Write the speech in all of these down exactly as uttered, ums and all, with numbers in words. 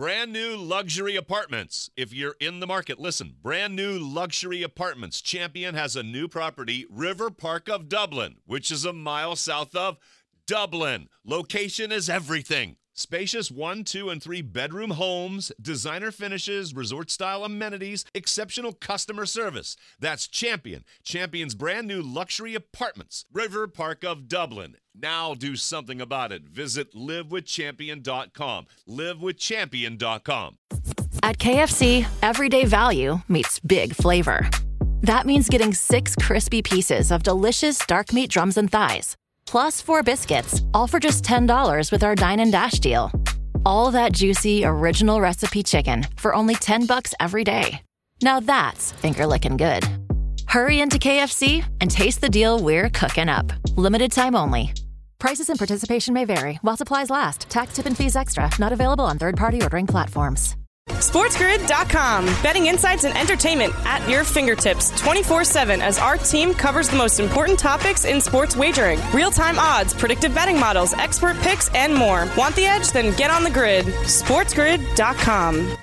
Brand new luxury apartments. If you're in the market, listen. Brand new luxury apartments. Champion has a new property, River Park of Dublin, which is a mile south of Dublin. Location is everything. Spacious one, two, and three bedroom homes, designer finishes, resort-style amenities, exceptional customer service. That's Champion. Champion's brand new luxury apartments. River Park of Dublin. Now do something about it. Visit live with champion dot com. live with champion dot com. At K F C, everyday value meets big flavor. That means getting six crispy pieces of delicious dark meat drums and thighs, plus four biscuits, all for just ten dollars with our Dine and Dash deal. All that juicy, original recipe chicken for only ten bucks every day. Now that's finger-licking good. Hurry into K F C and taste the deal we're cooking up. Limited time only. Prices and participation may vary while supplies last. Tax, tip, and fees extra. Not available on third-party ordering platforms. SportsGrid dot com. Betting insights and entertainment at your fingertips twenty-four seven as our team covers the most important topics in sports wagering. Real-time odds, predictive betting models, expert picks, and more. Want the edge? Then get on the grid. SportsGrid dot com.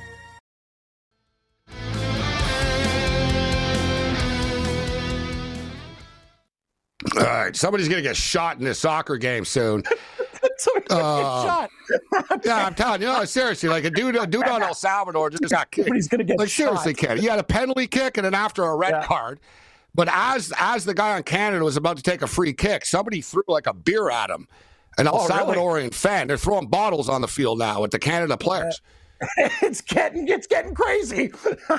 All right, somebody's going to get shot in this soccer game soon. Uh, yeah, I'm telling you, no, seriously, like a dude, a dude on El Salvador just got kicked. He's going to get like shot. seriously, kid. He had a penalty kick and then after a red yeah. card. But as as the guy on Canada was about to take a free kick, somebody threw like a beer at him. An El oh, Salvadorian really? fan. They're throwing bottles on the field now with the Canada players. Uh, it's getting it's getting crazy.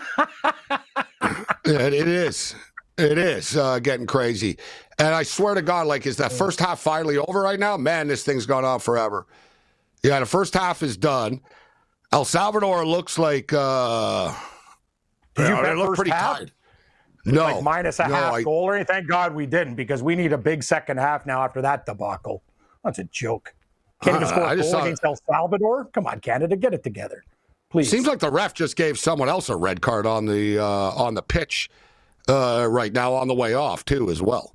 it, it is. It is uh, getting crazy. And I swear to God, like, is that first half finally over right now? Man, this thing's gone on forever. Yeah, the first half is done. El Salvador looks like uh, Did you know, bet they look first pretty half? tired. No. Like minus a no, half I, goal or anything? Thank God we didn't, because we need a big second half now after that debacle. That's a joke. Can't even uh, score I a just goal saw, against El Salvador? Come on, Canada, get it together. Please. Seems like the ref just gave someone else a red card on the uh, on the pitch uh, right now on the way off, too, as well.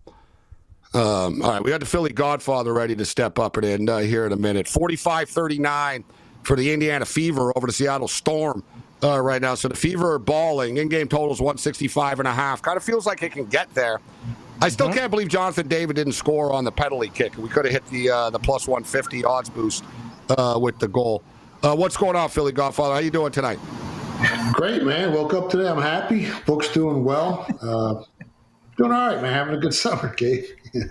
Um, all right, we got the Philly Godfather ready to step up and in uh, here in a minute. forty-five thirty-nine for the Indiana Fever over the Seattle Storm uh, right now. So the Fever are balling. In-game totals one sixty-five and a half. Kind of feels like it can get there. I still mm-hmm. can't believe Jonathan David didn't score on the penalty kick. We could have hit the uh, the plus one fifty odds boost uh, with the goal. Uh, what's going on, Philly Godfather? How you doing tonight? Great, man. Woke up today. I'm happy. Book's doing well. Uh, doing all right, man. Having a good summer, Gabe.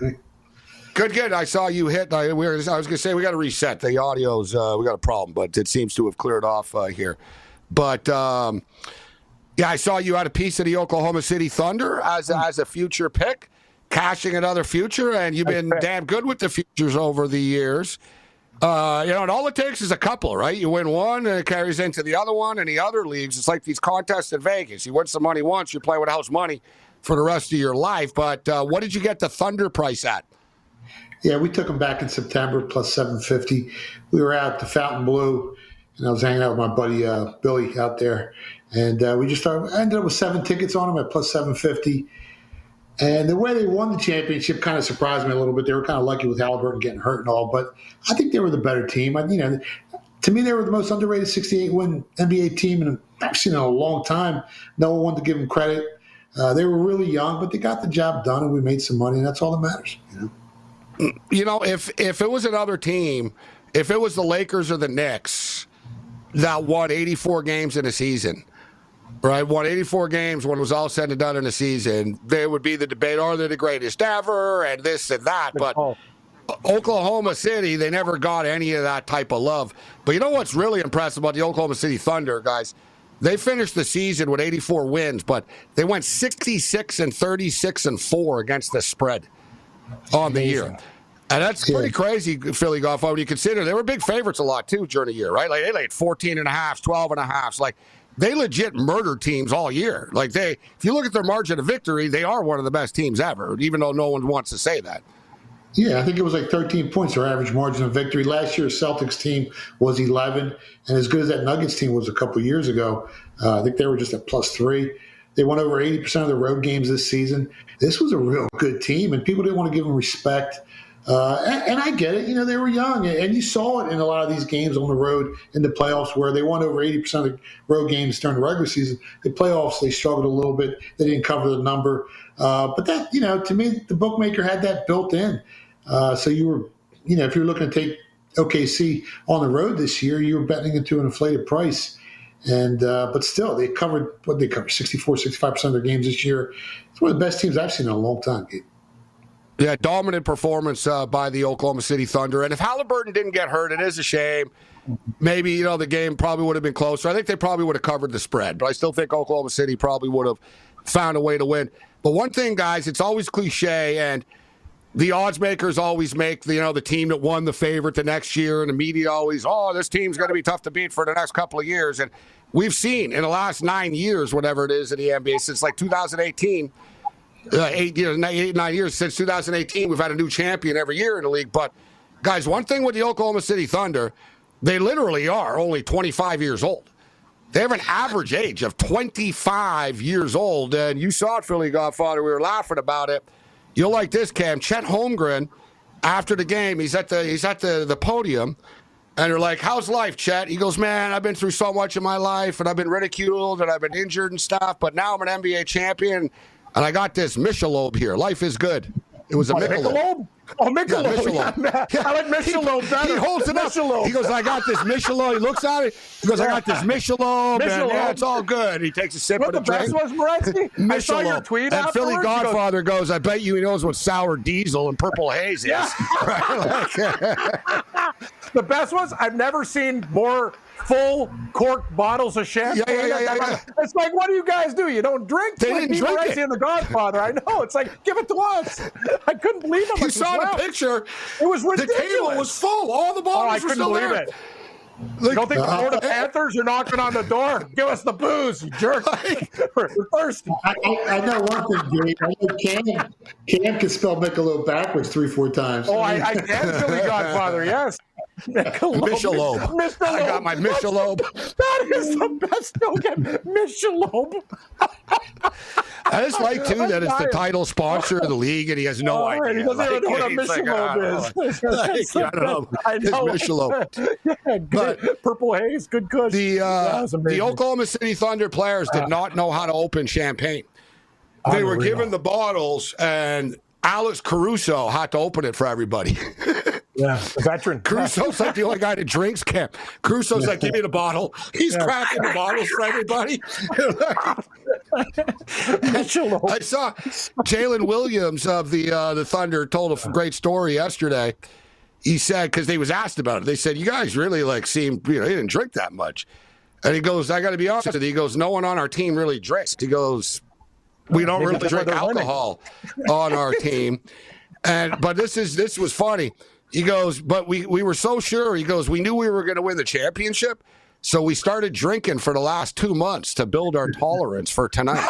Good, good. I saw you hit. I, we were, I was going to say we got to reset the audio's. Uh, we got a problem, but it seems to have cleared off uh, here. But um, yeah, I saw you had a piece of the Oklahoma City Thunder as as a future pick, cashing another future, and you've been damn good with the futures over the years. Uh, you know, and all it takes is a couple, right? You win one, and it carries into the other one, and the other leagues. It's like these contests in Vegas. You win some money once, you play with house money for the rest of your life. But uh, what did you get the Thunder price at? Yeah, we took them back in September, plus seven fifty. We were out to Fontainebleau, and I was hanging out with my buddy uh, Billy out there. And uh, we just started, I ended up with seven tickets on them at plus seven fifty. And the way they won the championship kind of surprised me a little bit. They were kind of lucky with Halliburton getting hurt and all, but I think they were the better team. I, you know, to me, they were the most underrated sixty-eight win N B A team in I've seen in a long time. No one wanted to give them credit. Uh, they were really young, but they got the job done, and we made some money, and that's all that matters. You know, you know if if it was another team, if it was the Lakers or the Knicks that won eighty-four games in a season, right, won eighty-four games when it was all said and done in a season, there would be the debate, are they the greatest ever, and this and that. But oh. Oklahoma City, they never got any of that type of love. But you know what's really impressive about the Oklahoma City Thunder, guys? They finished the season with eighty-four wins, but they went sixty-six and thirty-six and four against the spread on the year. And that's pretty crazy, Philly Golf, when you consider they were big favorites a lot, too, during the year, right? Like, they laid fourteen and a half, twelve and a half. Like, they legit murdered teams all year. Like, they, if you look at their margin of victory, they are one of the best teams ever, even though no one wants to say that. Yeah, I think it was like thirteen points, their average margin of victory. Last year's Celtics team was eleven, and as good as that Nuggets team was a couple of years ago, uh, I think they were just at plus three. They won over eighty percent of the road games this season. This was a real good team, and people didn't want to give them respect. Uh, and, and I get it. You know, they were young, and you saw it in a lot of these games on the road in the playoffs where they won over eighty percent of road games during the regular season. The playoffs, they struggled a little bit. They didn't cover the number. Uh, but that, you know, to me, the bookmaker had that built in. Uh, so you were, you know, if you're looking to take O K C on the road this year, you were betting into an inflated price. And uh, but still, they covered, what they covered, sixty-four, sixty-five percent of their games this year. It's one of the best teams I've seen in a long time, Gabe. Yeah, dominant performance uh, by the Oklahoma City Thunder. And if Halliburton didn't get hurt, it is a shame. Maybe, you know, the game probably would have been closer. I think they probably would have covered the spread, but I still think Oklahoma City probably would have found a way to win. But one thing, guys, it's always cliche, and the odds makers always make the, you know, the team that won the favorite the next year, and the media always, oh, this team's going to be tough to beat for the next couple of years. And we've seen in the last nine years, whatever it is in the N B A, since like two thousand eighteen, Uh, eight years, eight, nine years since two thousand eighteen, we've had a new champion every year in the league. But, guys, one thing with the Oklahoma City Thunder, they literally are only twenty-five years old. They have an average age of twenty-five years old. And you saw it, Philly Godfather. We were laughing about it. You'll like this, Cam. Chet Holmgren, after the game, he's at the he's at the, the podium. And they're like, how's life, Chet? He goes, man, I've been through so much in my life, and I've been ridiculed, and I've been injured and stuff. But now I'm an N B A champion. And I got this Michelob here. Life is good. It was a Michelob. Michelob? Oh, Michelob. Yeah, Michelob. Yeah, I like Michelob better. He holds it up. Michelob. He goes, I got this Michelob. He looks at it. He goes, I got this Michelob. And yeah, it's all good. He takes a sip What of the the best drink. was, Morency? I saw your tweet And Philly afterwards. Godfather goes, I bet you he knows what sour diesel and purple haze is. Yeah. Right? The best was, I've never seen more full cork bottles of champagne. Yeah, yeah, yeah, yeah. It's like, what do you guys do? You don't drink? They like didn't drink Morency it. and the Godfather. I know. It's like, give it to us. I couldn't believe it. You Like, saw wow. the picture. It was The ridiculous. table was full. All the Oh, bottles I were couldn't still believe there. it. Like, Don't think the uh, Florida Panthers are knocking on the door? Give us the booze, you jerk. We're thirsty. I, I, I know one thing, Gabe. I know Cam, Cam can spell Michelob backwards three, four times. Oh, I, I can, Philly Godfather, yes. Michelob. Michelob. Michelob. I got my Michelob. That is the best. Don't get Michelob. I just like, too, that it's the dying. title sponsor of the league, and he has no Oh, idea. He doesn't Like, even know what a he's like, Michelob "Ah, is. like, I don't know. I It's know. Michelob. Yeah, good. Purple haze, good cushion. The That uh, was the amazing. Oklahoma City Thunder players did not know how to open champagne. They were Unreal. given the bottles, and Alex Caruso had to open it for everybody. Yeah, the veteran. Caruso's like the only guy that drinks, Cam. Caruso's like, give me the bottle. He's Yeah. cracking the bottles for everybody. Michelob. I saw Jalen Williams of the uh, the Thunder told a great story yesterday. He said, because they was asked about it, they said, you guys really like seem, you know, he didn't drink that much. And he goes, I got to be honest with you. He goes, no one on our team really drinks. He goes, we don't Maybe really that's why drink they're winning. alcohol on our team. And but this is this was funny. He goes, but we, we were so sure. He goes, we knew we were going to win the championship. So we started drinking for the last two months to build our tolerance for tonight.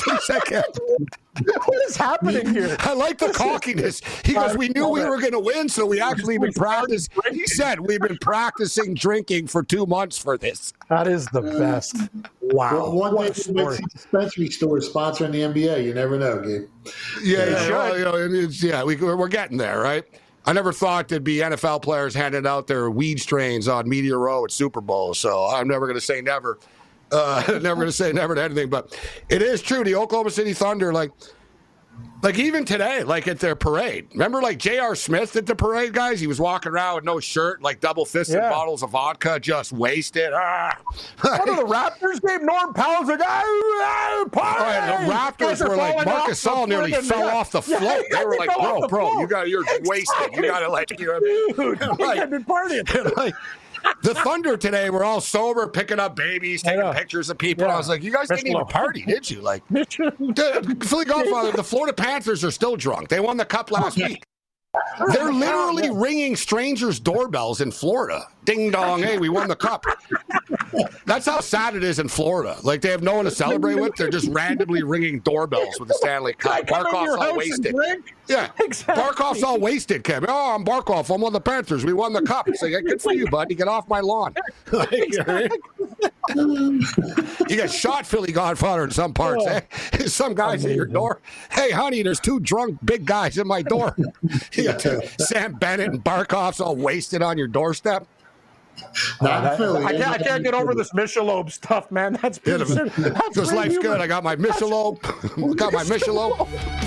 What is happening here? I like the cockiness. He goes, we knew we were going to win, so we actually been practicing. He said, we've been practicing drinking for two months for this. That is the best. Wow. Well, one What day a we story. might see dispensary stores sponsoring the N B A. You never know, Gabe. Yeah, They yeah, should. well, you know, and it's, yeah we, we're getting there, right? I never thought there'd be N F L players handing out their weed strains on Media Row at Super Bowl, so I'm never going to say never. Uh, never going to say never to anything, but it is true. The Oklahoma City Thunder, like, like even today, like at their parade. Remember, like J R. Smith at the parade, guys? He was walking around with no shirt, like double-fisted Yeah. bottles of vodka, just wasted. Ah. What are the Raptors game? Norm Powell's like, oh, party! Oh, and the Raptors Guys are were like, falling Marcus off the Gasol nearly friggin- fell yeah. off the Yeah, float. yeah, They were like, fell off bro, the bro, float. you got, you're wasted. You got to like, you know what I mean? Dude, Like- I've been partying. like, the Thunder today were all sober, picking up babies, I taking know. pictures of people. Yeah. I was like, you guys didn't even Michelob. party, did you? Like, Mission. dude, Philly Godfather, the Florida Panthers are still drunk. They won the cup last week. They're literally ringing strangers' doorbells in Florida. Ding dong, hey, we won the cup. That's how sad it is in Florida. Like, they have no one to celebrate with. They're just randomly ringing doorbells with the Stanley Cup. Come in your Barkov's all house wasted. and drink. Yeah, Exactly. Barkov's all wasted, Kevin. Oh, I'm Barkov. I'm on the Panthers. We won the cup. It's like, good for you, buddy. Get off my lawn. Like, You get shot, Philly Godfather, in some parts. Oh. Eh? Some guys at your door. Hey, honey, there's two drunk big guys at my door. You got Sam Bennett and Barkoff's all wasted on your doorstep. Not that, Philly. I can't, I can't get over this Michelob stuff, man. That's beautiful. Because life's humor. Good. I got my Michelob. got my Michelob.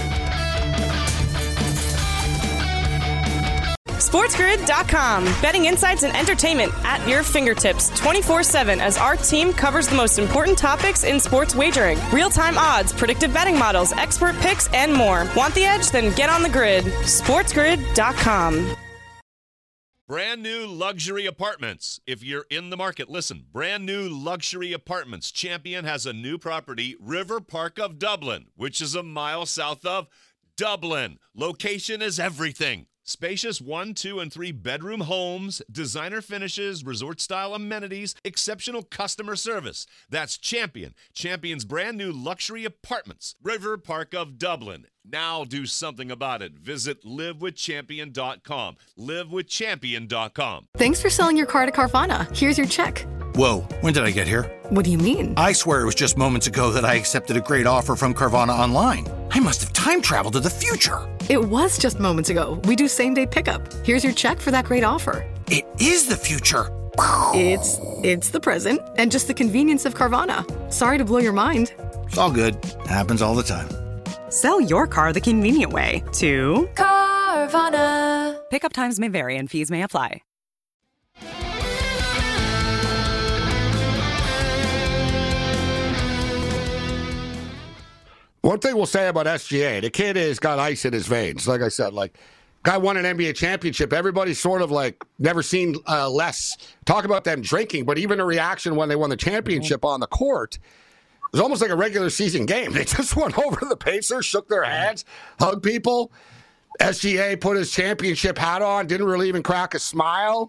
SportsGrid dot com. Betting insights and entertainment at your fingertips twenty-four seven as our team covers the most important topics in sports wagering. Real-time odds, predictive betting models, expert picks, and more. Want the edge? Then get on the grid. SportsGrid dot com. Brand new luxury apartments. If you're in the market, listen. Brand new luxury apartments. Champion has a new property, River Park of Dublin, which is a mile south of Dublin. Location is everything. Spacious one, two, and three bedroom homes, designer finishes, resort-style amenities, exceptional customer service. That's Champion. Champion's brand new luxury apartments. River Park of Dublin. Now do something about it. Visit live with champion dot com. live with champion dot com. Thanks for selling your car to Carvana. Here's your check. Whoa, when did I get here? What do you mean? I swear it was just moments ago that I accepted a great offer from Carvana online. I must have time traveled to the future. It was just moments ago. We do same-day pickup. Here's your check for that great offer. It is the future. It's it's the present and just the convenience of Carvana. Sorry to blow your mind. It's all good. Happens all the time. Sell your car the convenient way to Carvana. Pickup times may vary and fees may apply. One thing we'll say about S G A, the kid has got ice in his veins. Like I said, like, guy won an N B A championship. Everybody's sort of like never seen uh, less talk about them drinking, but even a reaction when they won the championship on the court, it was almost like a regular season game. They just went over the Pacers, shook their hands, hugged people. S G A put his championship hat on, didn't really even crack a smile.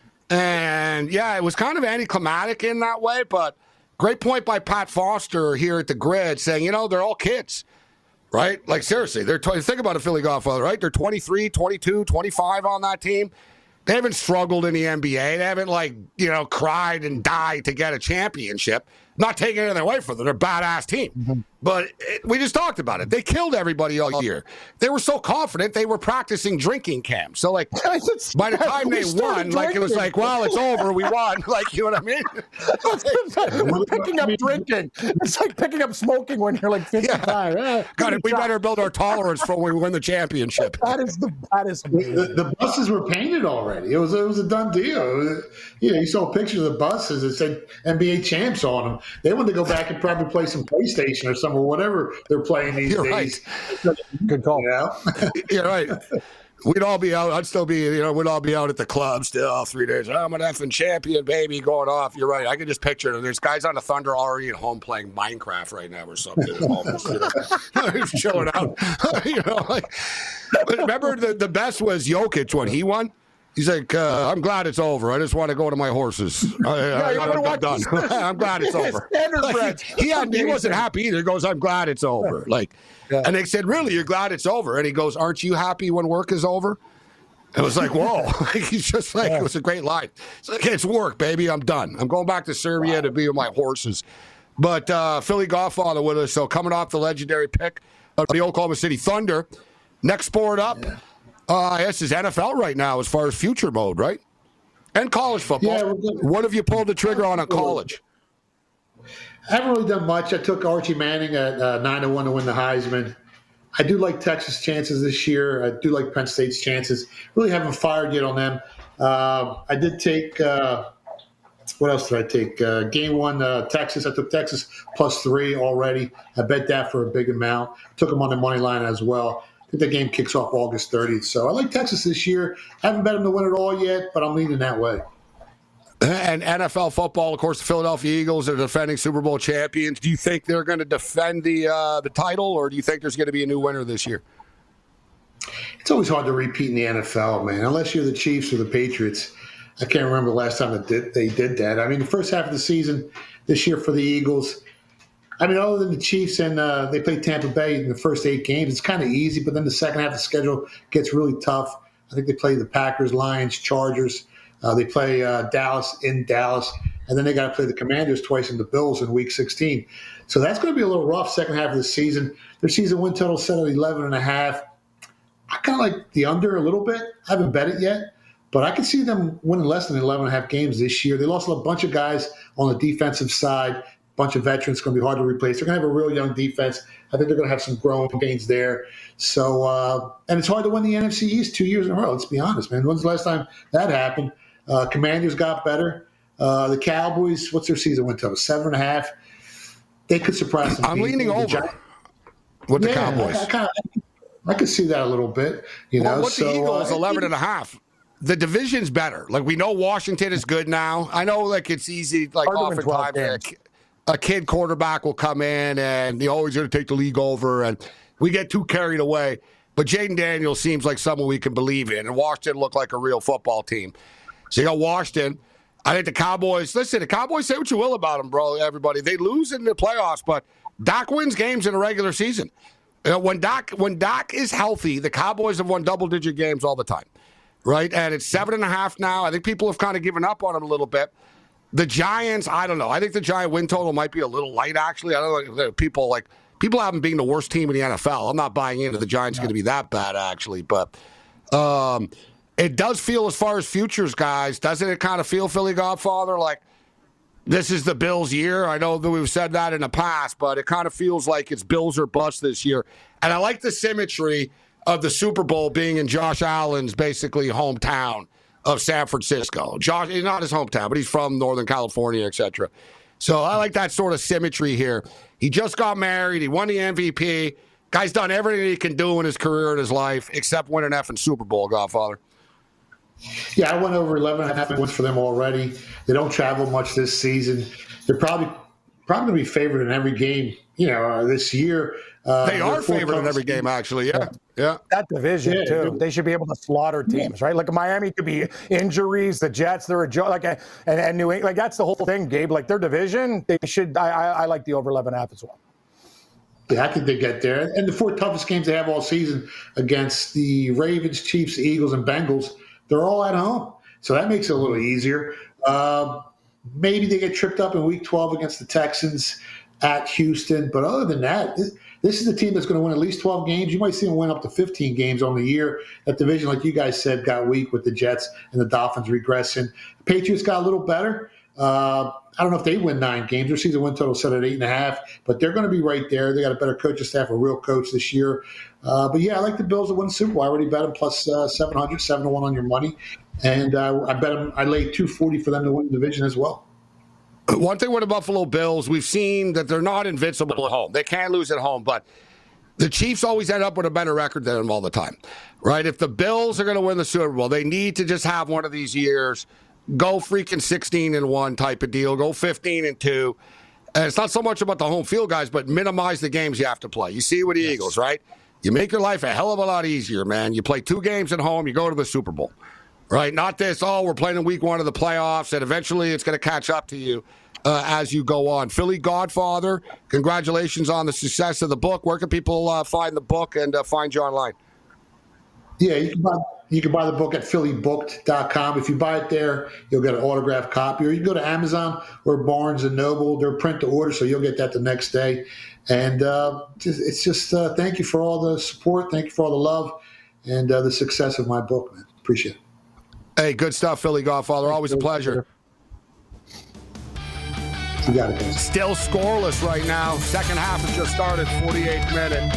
And, yeah, it was kind of anticlimactic in that way, but great point by Pat Foster here at the Grid saying, you know, they're all kids, right? Like, seriously, they're tw- think about a Philly Godfather, right? They're twenty-three, twenty-two, twenty-five on that team. They haven't struggled in the N B A. They haven't, like, you know, cried and died to get a championship. Not taking anything away from them. They're a badass team. Mm-hmm. But it, we just talked about it. They killed everybody all year. They were so confident they were practicing drinking camps. So, like, by the time they won, like, it was like, well, it's over. We won. Like, you know what I mean? We're picking up drinking. It's like picking up smoking when you're like fifty-five. Yeah. Got it. We better build our tolerance for when we win the championship. That is the that is the, the buses were painted already. It was it was a done deal. Was, you know, you saw pictures of the buses that said N B A champs on them. They wanted to go back and probably play some PlayStation or something, or whatever they're playing these You're days. Right. Good call. You know? You're right. We'd all be out. I'd still be, you know, we'd all be out at the club still three days. I'm an effing champion, baby, going off. You're right. I can just picture it. There's guys on the Thunder already at home playing Minecraft right now or something. At home, you know, just chilling out. You know, like, but remember the, the best was Jokic when he won? He's like, uh, I'm glad it's over. I just want to go to my horses. I, yeah, I, I, I'm done. I'm glad it's over. Like, he, had, he wasn't happy either. He goes, I'm glad it's over. Like, yeah. And they said, really, you're glad it's over? And he goes, aren't you happy when work is over? It was like, whoa. He's just like, yeah. It was a great line. It's like, it's work, baby. I'm done. I'm going back to Serbia wow. to be with my horses. But uh, Philly Godfather with us. So coming off the legendary pick of the Oklahoma City Thunder. Next sport up. Yeah. Uh, this is N F L right now as far as future mode, right? And college football. Yeah, what have you pulled the trigger on in college? I haven't really done much. I took Archie Manning at uh, nine to one to win the Heisman. I do like Texas' chances this year. I do like Penn State's chances. Really haven't fired yet on them. Um, I did take uh, – what else did I take? Uh, game one, uh, Texas. I took Texas plus three already. I bet that for a big amount. Took them on the money line as well. I think the game kicks off August thirtieth. So I like Texas this year. I haven't bet them to win it all yet, but I'm leaning that way. And N F L football, of course, the Philadelphia Eagles are defending Super Bowl champions. Do you think they're going to defend the uh, the title, or do you think there's going to be a new winner this year? It's always hard to repeat in the N F L, man, unless you're the Chiefs or the Patriots. I can't remember the last time that did, they did that. I mean, the first half of the season this year for the Eagles, I mean, other than the Chiefs and uh, they played Tampa Bay in the first eight games, it's kind of easy. But then the second half of the schedule gets really tough. I think they play the Packers, Lions, Chargers. Uh, they play uh, Dallas in Dallas. and then they got to play the Commanders twice and the Bills in Week sixteen. So that's going to be a little rough second half of the season. Their season win total set at eleven and a half. I kind of like the under a little bit. I haven't bet it yet, but I can see them winning less than eleven and a half games this year. They lost a bunch of guys on the defensive side, a bunch of veterans. It's going to be hard to replace. They're going to have a real young defense. I think they're going to have some growing pains there. So, uh, and it's hard to win the N F C East two years in a row. Let's be honest, man. When's the last time that happened? Uh, Commanders got better. Uh, the Cowboys, what's their season win total? Seven and a half. They could surprise some I'm people. leaning The over Gi- with the Yeah, Cowboys. I, I, kinda, I could see that a little bit. You Well, know, with so, the Eagles, uh, eleven and a half. The division's better. Like, we know Washington is good now. I know, like, it's easy. Like, Hard to win twelve oftentimes, a, games. ki- a kid quarterback will come in and they're always going to take the league over, and we get too carried away. But Jaden Daniels seems like someone we can believe in, and Washington looked like a real football team. So you got Washington. I think the Cowboys, listen, the Cowboys, say what you will about them, bro, everybody. They lose in the playoffs, but Dak wins games in the regular season. You know, when Dak when Dak is healthy, the Cowboys have won double-digit games all the time, right? And it's seven and a half now. I think people have kind of given up on them a little bit. The Giants, I don't know. I think the Giant win total might be a little light, actually. I don't know. People like people have them being the worst team in the N F L. I'm not buying into the Giants going to be that bad, actually. But um, it does feel, as far as futures, guys, doesn't it kind of feel, Philly Godfather, like this is the Bills' year? I know that we've said that in the past, but it kind of feels like it's Bills or bust this year. And I like the symmetry of the Super Bowl being in Josh Allen's basically hometown of San Francisco. Josh, he's not his hometown, but he's from Northern California, et cetera. So I like that sort of symmetry here. He just got married. He won the M V P. Guy's done everything he can do in his career and his life except win an effing Super Bowl, Godfather. Yeah, I went over eleven and a half wins for them already. They don't travel much this season. They're probably probably going to be favored in every game, you know, uh, this year. Uh, They are favored in every game, actually. Yeah, yeah. That division, Yeah, too. dude. They should be able to slaughter teams, right? Like Miami could be injuries. The Jets, they're a joke. Like, and, and New England, like, that's the whole thing, Gabe. Like, their division, they should, I, I, I like the over eleven and a half as well. Yeah, I think they get there. And the four toughest games they have all season against the Ravens, Chiefs, Eagles, and Bengals, they're all at home. So that makes it a little easier. Uh, maybe they get tripped up in Week twelve against the Texans at Houston. But other than that, this, this is the team that's going to win at least twelve games. You might see them win up to fifteen games on the year. That division, like you guys said, got weak with the Jets and the Dolphins regressing. The Patriots got a little better. Uh, I don't know if they win nine games. Their season win total set at eight and a half, but they're going to be right there. They got a better coaching staff, a real coach this year. Uh, but yeah, I like the Bills to win the Super Bowl. I already bet them plus uh, seven hundred, seven to one on your money, and uh, I bet them. I laid two forty for them to win the division as well. One thing with the Buffalo Bills, we've seen that they're not invincible at home. They can't lose at home, but the Chiefs always end up with a better record than them all the time, right? If the Bills are going to win the Super Bowl, they need to just have one of these years. Go freaking sixteen and one type of deal. Go fifteen and two. And it's not so much about the home field, guys, but minimize the games you have to play. You see with the yes. Eagles, right? You make your life a hell of a lot easier, man. You play two games at home, you go to the Super Bowl, right? Not this, oh, we're playing in week one of the playoffs, and eventually it's going to catch up to you uh, as you go on. Philly Godfather, congratulations on the success of the book. Where can people uh, find the book and uh, find you online? Yeah, you can buy you can buy the book at philly booked dot com. If you buy it there, you'll get an autographed copy. Or you can go to Amazon or Barnes and Noble. They're print to order, so you'll get that the next day. And uh, it's just uh, thank you for all the support. Thank you for all the love and uh, the success of my book, man. Appreciate it. Hey, good stuff, Philly Godfather. Always a pleasure. You got it, guys. Still scoreless right now. Second half has just started, forty-eighth minute.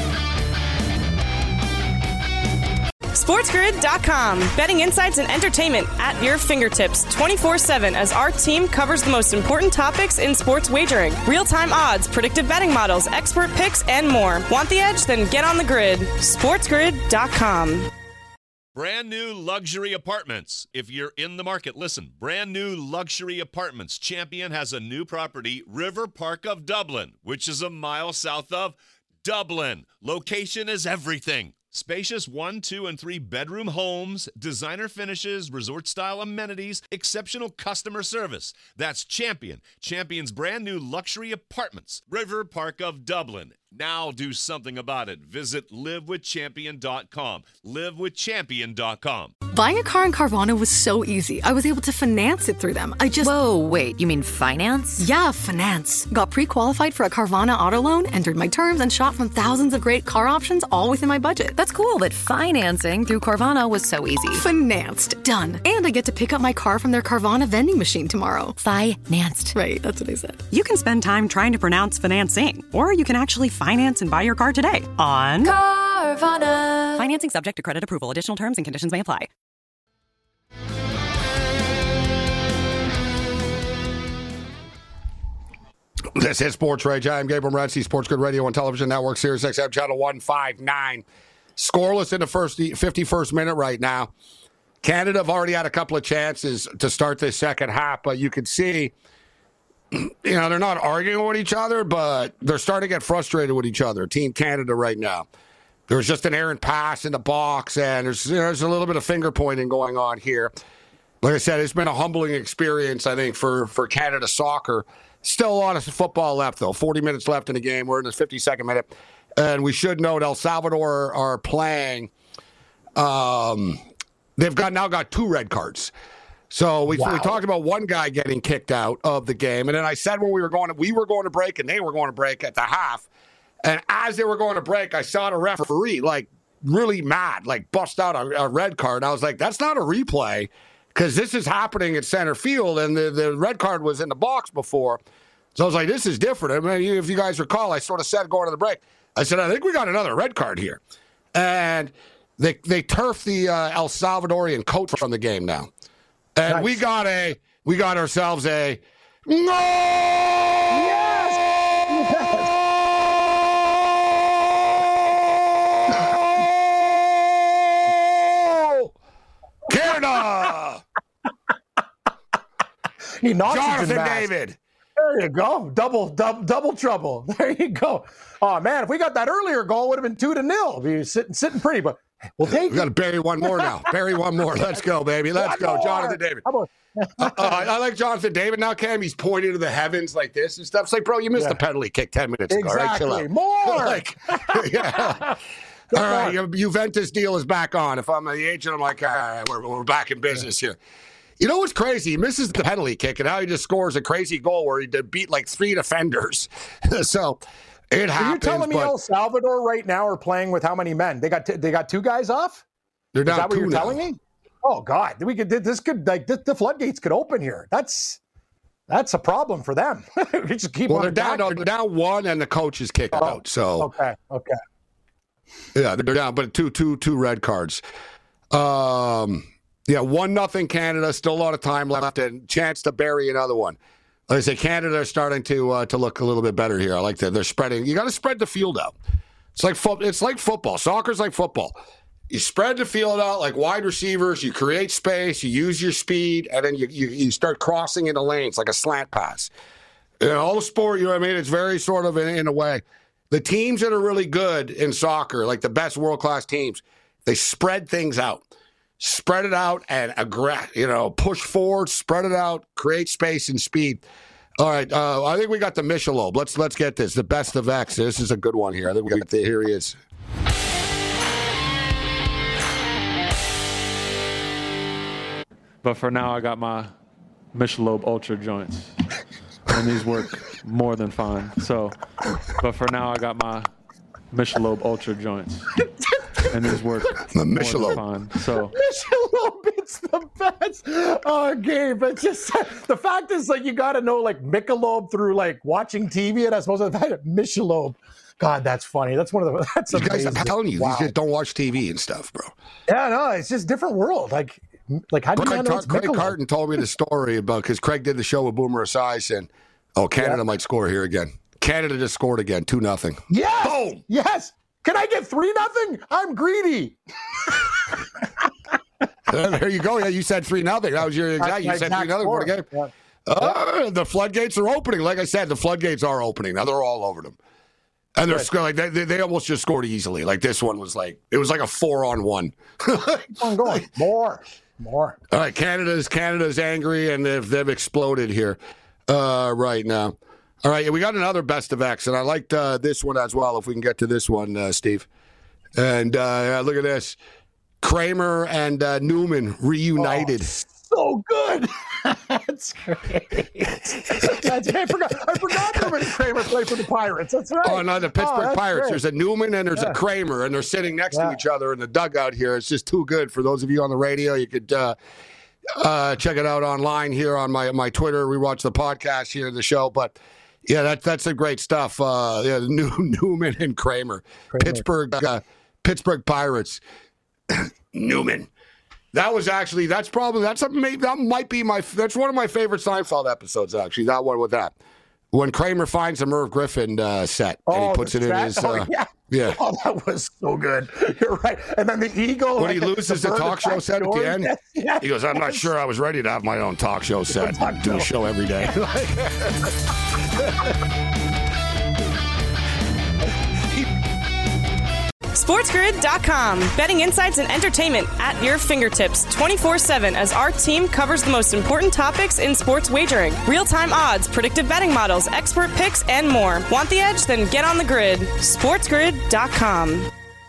SportsGrid dot com. Betting insights and entertainment at your fingertips twenty-four seven as our team covers the most important topics in sports wagering. Real-time odds, predictive betting models, expert picks, and more. Want the edge? Then get on the grid. SportsGrid dot com. Brand new luxury apartments. If you're in the market, listen. Brand new luxury apartments. Champion has a new property, River Park of Dublin, which is a mile south of Dublin. Location is everything. Spacious one, two, and three bedroom homes, designer finishes, resort-style amenities, exceptional customer service. That's Champion. Champion's brand new luxury apartments, River Park of Dublin. Now do something about it. Visit live with champion dot com. live with champion dot com. Buying a car in Carvana was so easy. I was able to finance it through them. I just... Whoa, wait, you mean finance? Yeah, finance. Got pre-qualified for a Carvana auto loan, entered my terms, and shot from thousands of great car options all within my budget. That's cool, but financing through Carvana was so easy. Financed. Done. And I get to pick up my car from their Carvana vending machine tomorrow. Financed. Right, that's what I said. You can spend time trying to pronounce financing, or you can actually finance and buy your car today on Carvana. Financing subject to credit approval. Additional terms and conditions may apply. This is Sports Rage. I'm Gabriel Morency, Sports Good Radio and Television Network, Sirius X M Channel one fifty-nine. Scoreless in the first fifty-first minute right now. Canada have already had a couple of chances to start this second half, but you can see, you know, they're not arguing with each other, but they're starting to get frustrated with each other. Team Canada right now. There's just an errant pass in the box, and there's, there's a little bit of finger pointing going on here. Like I said, it's been a humbling experience, I think, for, for Canada soccer. Still a lot of football left, though. forty minutes left in the game. We're in the fifty-second minute. And we should note El Salvador are playing. Um, they've got now got two red cards. So we, wow. we talked about one guy getting kicked out of the game. And then I said when we were going to, we were going to break and they were going to break at the half. And as they were going to break, I saw the referee, like, really mad, like, bust out a, a red card. I was like, that's not a replay. Because this is happening at center field, and the, the red card was in the box before. So I was like, this is different. I mean, if you guys recall, I sort of said going to the break, I said, I think we got another red card here. And they they turfed the uh, El Salvadorian coach from the game now. And nice. we got a, we got ourselves a, no! Yes! Canada! He knocks Jonathan David. There you go. Double, double, double trouble. There you go. Oh man, if we got that earlier goal, it would have been two to nil. We were sitting, sitting pretty, but we'll take. We got to bury one more now. Bury one more. Let's go, baby. Let's one go, more. Jonathan David. uh, uh, I like Jonathan David now, Cam. He's pointing to the heavens like this and stuff. It's like, bro, you missed yeah. the penalty kick ten minutes ago. Exactly. All right, chill out. More. like, yeah. All right, your Juventus deal is back on. If I'm the agent, I'm like, all right, we're, we're back in business here. You know what's crazy? He misses the penalty kick, and now he just scores a crazy goal where he beat like three defenders. So it happens. Are you telling me El Salvador right now are playing with how many men? They got t- they got two guys off? They're down Is that what two you're now. telling me? Oh God, we could this could like this, the floodgates could open here. That's that's a problem for them. We just keep well, on they're down. No, they're down one, and the coach is kicked oh, out. So okay, okay. Yeah, they're down, but two, two, two red cards. Um, yeah, one nothing Canada. Still a lot of time left, and chance to bury another one. Like I say, Canada are starting to uh, to look a little bit better here. I like that they're spreading. You got to spread the field out. It's like fo- it's like football. Soccer's like football. You spread the field out like wide receivers. You create space. You use your speed, and then you you, you start crossing into lanes like a slant pass. You know, all the sport, you know what I mean? It's very sort of in, in a way. The teams that are really good in soccer, like the best world-class teams, they spread things out. Spread it out and aggress, you know, push forward, spread it out, create space and speed. All right, uh, I think we got the Michelob. Let's let's get this. The best of X. This is a good one here. I think we got the, here he is. But for now, I got my Michelob Ultra joints. And these work more than fine. So, but for now, I got my Michelob Ultra joints. And these work the more than fine. So, Michelob, it's the best. Oh, Gabe, but just the fact is, like, you got to know, like, Michelob through, like, watching T V, and I suppose the fact that Michelob. God, that's funny. That's one of the. That's you amazing. guys, I'm telling you, wow. These guys don't watch T V and stuff, bro. Yeah, no, it's just different world. Like, like how do you know it's Craig Michelob? Carton told me the story about because Craig did the show with Boomer Esiason, and oh, Canada yeah. might score here again. Canada just scored again, two nothing. Yes, boom. Yes. Can I get three nothing? I'm greedy. There you go. Yeah, you said three nothing. That was your exact. You said three nothing for the game. Yeah. Uh, the floodgates are opening. Like I said, the floodgates are opening. Now they're all over them, and they're sc- like they, they almost just scored easily. Like this one was like it was like a four on one. I'm going more, more. All right, Canada's Canada's angry and they've they've exploded here uh, right now. All right, we got another best of X, and I liked uh, this one as well, if we can get to this one, uh, Steve. And uh, look at this. Kramer and uh, Newman reunited. Oh, so good. That's great. That's, I forgot, I forgot Newman and Kramer play for the Pirates. That's right. Oh, no, the Pittsburgh oh, Pirates. Great. There's a Newman and there's yeah. a Kramer, and they're sitting next yeah. to each other in the dugout here. It's just too good for those of you on the radio. You could uh, uh, check it out online here on my, my Twitter. We watch the podcast here, the show. But, yeah, that, that's a great stuff. Uh, yeah, New, Newman and Kramer. Kramer. Pittsburgh, uh, Pittsburgh Pirates. Newman. That was actually, that's probably, that's a, maybe, that might be my, that's one of my favorite Seinfeld episodes, actually, that one with that. When Kramer finds a Merv Griffin uh, set and oh, he puts it in his, oh, uh, yeah. yeah. Oh, that was so good. You're right. And then the Eagle. When like he loses the, the talk show set at the end, yes, yes, he goes, I'm not sure I was ready to have my own talk show set. I do a show every day. SportsGrid dot com. Betting insights and entertainment at your fingertips twenty-four seven as our team covers the most important topics in sports wagering. Real-time odds, predictive betting models, expert picks, and more. Want the edge? Then get on the grid. SportsGrid dot com.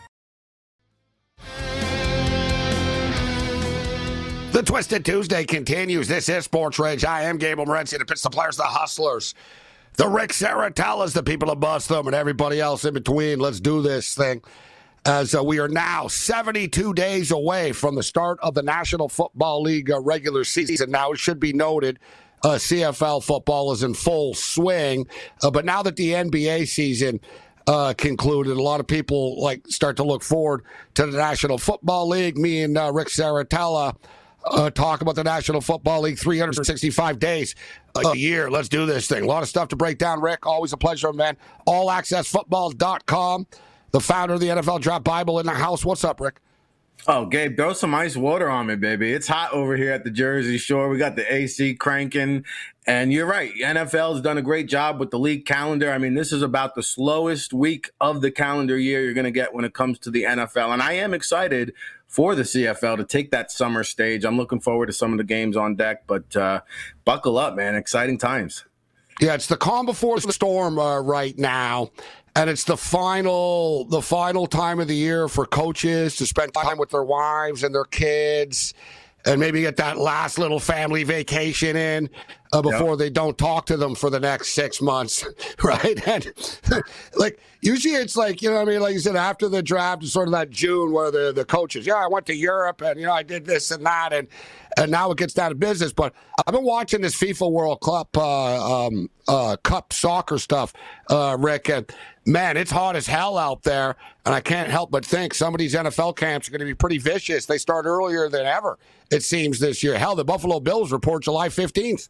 The Twisted Tuesday continues. This is Sports Rage. I am Gable Morency. The Pitts, the Players, the Hustlers, the Rick Saratellas, the people of Bust Them, and everybody else in between. Let's do this thing. As uh, we are now seventy-two days away from the start of the National Football League uh, regular season. Now, it should be noted, uh, C F L football is in full swing. Uh, but now that the N B A season uh, concluded, a lot of people like start to look forward to the National Football League. Me and uh, Rick Saratella uh, talk about the National Football League three hundred sixty-five days a year. Let's do this thing. A lot of stuff to break down, Rick. Always a pleasure, man. all access football dot com. The founder of the N F L Draft Bible in the house. What's up, Rick? Oh, Gabe, throw some ice water on me, baby. It's hot over here at the Jersey Shore. We got the A C cranking. And you're right. N F L has done a great job with the league calendar. I mean, this is about the slowest week of the calendar year you're going to get when it comes to the N F L. And I am excited for the C F L to take that summer stage. I'm looking forward to some of the games on deck. But uh, buckle up, man. Exciting times. Yeah, it's the calm before the storm uh, right now. And it's the final the final time of the year for coaches to spend time with their wives and their kids and maybe get that last little family vacation in uh, before yep. they don't talk to them for the next six months, right? And like usually it's like, you know what I mean? Like you said, after the draft, it's sort of that June where the, the coaches, yeah, I went to Europe and, you know, I did this and that. And and now it gets down to business. But I've been watching this FIFA World Cup, uh, um, uh, Cup soccer stuff, uh, Rick, and man, it's hot as hell out there. And I can't help but think some of these N F L camps are going to be pretty vicious. They start earlier than ever, it seems, this year. Hell, the Buffalo Bills report July fifteenth.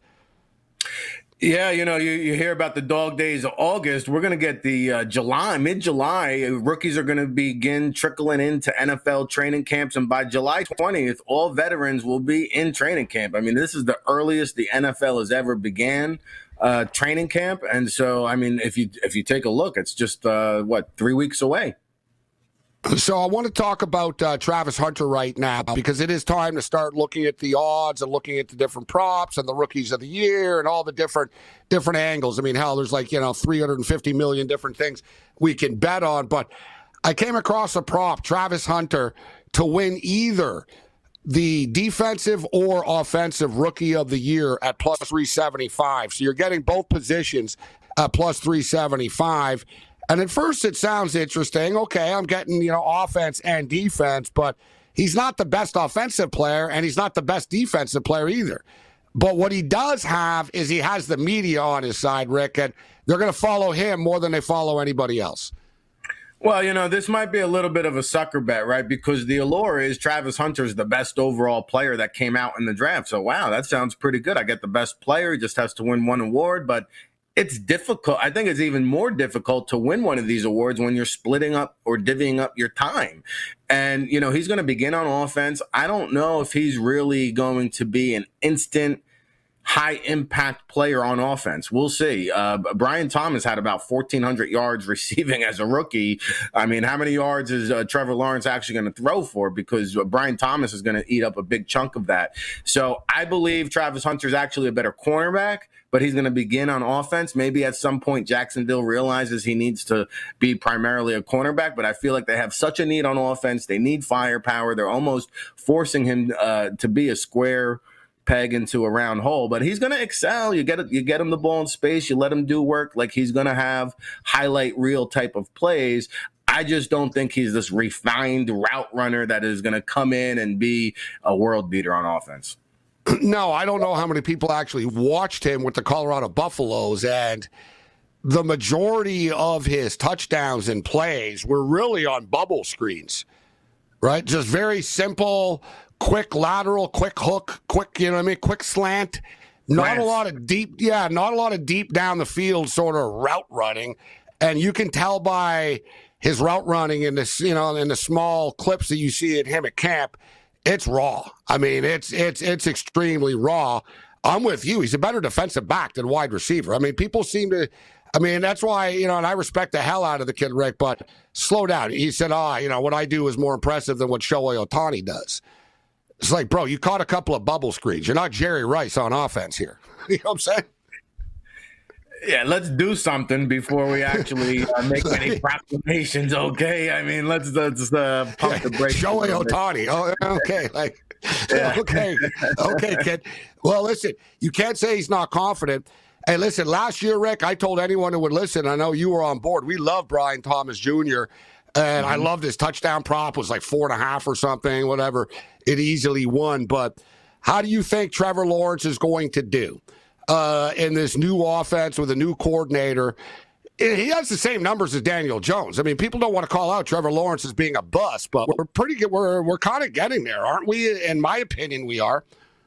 Yeah, you know, you, you hear about the dog days of August. We're going to get the uh, July, mid-July. Rookies are going to begin trickling into N F L training camps. And by July twentieth, all veterans will be in training camp. I mean, this is the earliest the N F L has ever began uh, training camp. And so, I mean, if you if you take a look, it's just, uh, what, three weeks away. So I want to talk about uh, Travis Hunter right now because it is time to start looking at the odds and looking at the different props and the rookies of the year and all the different different angles. I mean, hell, there's like, you know, three hundred fifty million different things we can bet on. But I came across a prop, Travis Hunter, to win either the defensive or offensive rookie of the year at plus three seventy-five. So you're getting both positions at plus three seventy-five. And at first it sounds interesting. Okay, I'm getting, you know, offense and defense, but he's not the best offensive player and he's not the best defensive player either. But what he does have is he has the media on his side, Rick, and they're going to follow him more than they follow anybody else. Well, you know, this might be a little bit of a sucker bet, right? Because the allure is Travis Hunter's the best overall player that came out in the draft. So, wow, that sounds pretty good. I get the best player. He just has to win one award, but it's difficult. I think it's even more difficult to win one of these awards when you're splitting up or divvying up your time. And, you know, he's going to begin on offense. I don't know if he's really going to be an instant high-impact player on offense. We'll see. Uh, Brian Thomas had about fourteen hundred yards receiving as a rookie. I mean, how many yards is uh, Trevor Lawrence actually going to throw for? Because uh, Brian Thomas is going to eat up a big chunk of that. So I believe Travis Hunter is actually a better cornerback, but he's going to begin on offense. Maybe at some point Jacksonville realizes he needs to be primarily a cornerback, but I feel like they have such a need on offense. They need firepower. They're almost forcing him uh, to be a square peg into a round hole, but he's going to excel. You get it, you get him the ball in space, you let him do work. Like, he's going to have highlight reel type of plays. I just don't think he's this refined route runner that is going to come in and be a world beater on offense. No, I don't know how many people actually watched him with the Colorado Buffaloes, and the majority of his touchdowns and plays were really on bubble screens, right? Just very simple, quick lateral, quick hook, quick, you know what I mean, quick slant. Not Lance. a lot of deep, yeah, not a lot of deep down the field sort of route running. And you can tell by his route running in this, you know, in the small clips that you see at him at camp, it's raw. I mean, it's it's it's extremely raw. I'm with you. He's a better defensive back than wide receiver. I mean, people seem to, I mean, that's why, you know, and I respect the hell out of the kid, Rick, but slow down. He said, ah, oh, you know, what I do is more impressive than what Shohei Ohtani does. It's like, bro, you caught a couple of bubble screens. You're not Jerry Rice on offense here. You know what I'm saying? Yeah, let's do something before we actually uh, make any proclamations, okay? I mean, let's, let's uh, pump yeah, the brakes. Shohei Ohtani. Oh, okay. Like, yeah. okay. Okay, kid. Well, listen, you can't say he's not confident. Hey, listen, last year, Rick, I told anyone who would listen, I know you were on board, we love Brian Thomas Junior, and mm-hmm. I loved his touchdown prop. It was like four and a half or something, whatever. It easily won. But how do you think Trevor Lawrence is going to do uh, in this new offense with a new coordinator? He has the same numbers as Daniel Jones. I mean, people don't want to call out Trevor Lawrence as being a bust, but we're pretty good. We're we're kind of getting there, aren't we? In my opinion, we are.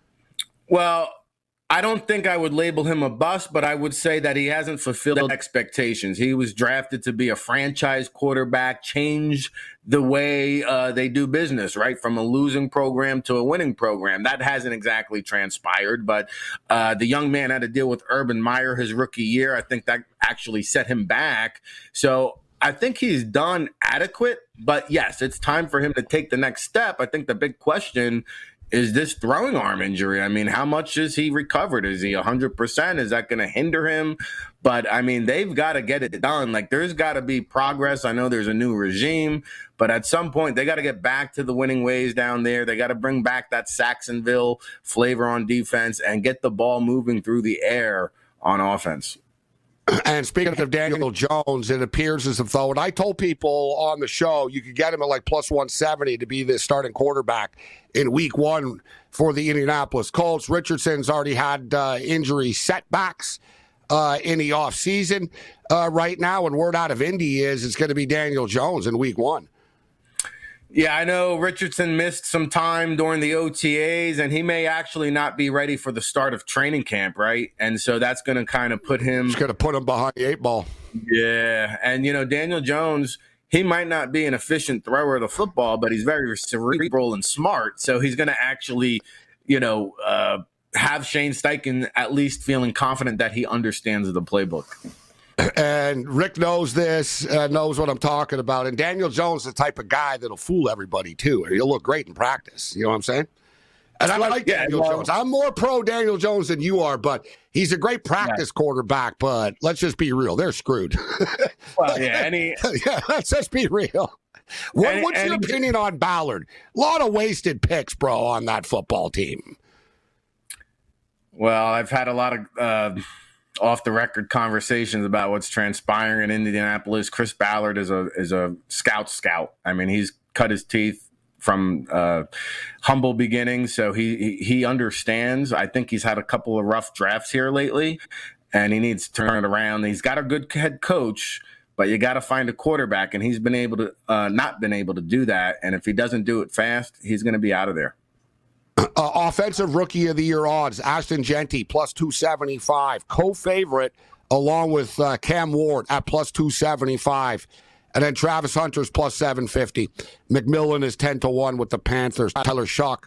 Well, I don't think I would label him a bust, but I would say that he hasn't fulfilled expectations. He was drafted to be a franchise quarterback, change the way uh, they do business, right? From a losing program to a winning program. That hasn't exactly transpired, but uh, the young man had to deal with Urban Meyer his rookie year. I think that actually set him back. So I think he's done adequate, but yes, it's time for him to take the next step. I think the big question is this throwing arm injury. I mean, how much is he recovered? Is he one hundred percent? Is that going to hinder him? But, I mean, they've got to get it done. Like, there's got to be progress. I know there's a new regime, but at some point, they got to get back to the winning ways down there. They got to bring back that Saxonville flavor on defense and get the ball moving through the air on offense. And speaking of Daniel Jones, it appears as though, and I told people on the show, you could get him at like plus one seventy to be the starting quarterback in week one for the Indianapolis Colts. Richardson's already had uh, injury setbacks uh, in the offseason uh, right now, and word out of Indy is it's going to be Daniel Jones in week one. Yeah, I know Richardson missed some time during the O T As, and he may actually not be ready for the start of training camp, right? And so that's going to kind of put him... It's going to put him behind the eight ball. Yeah, and, you know, Daniel Jones, he might not be an efficient thrower of the football, but he's very cerebral and smart, so he's going to actually, you know, uh, have Shane Steichen at least feeling confident that he understands the playbook. And Rick knows this, uh, knows what I'm talking about. And Daniel Jones is the type of guy that'll fool everybody, too. He'll look great in practice. You know what I'm saying? And I like yeah, Daniel well, Jones. I'm more pro Daniel Jones than you are, but he's a great practice yeah. quarterback. But let's just be real. They're screwed. Well, yeah, any, yeah, let's just be real. What, any, what's any, your opinion on Ballard? A lot of wasted picks, bro, on that football team. Well, I've had a lot of... Uh, off-the-record conversations about what's transpiring in Indianapolis. Chris Ballard is a is a scout scout. I mean, he's cut his teeth from uh, humble beginnings, so he, he he understands. I think he's had a couple of rough drafts here lately, and he needs to turn it around. He's got a good head coach, but you got to find a quarterback, and he's been able to uh, not been able to do that. And if he doesn't do it fast, he's going to be out of there. Uh, offensive Rookie of the Year odds, Ashton Jeanty, plus two seventy-five. Co-favorite, along with uh, Cam Ward at plus two seventy-five. And then Travis Hunter's plus seven fifty. McMillan is ten to one with the Panthers. Tyler Shock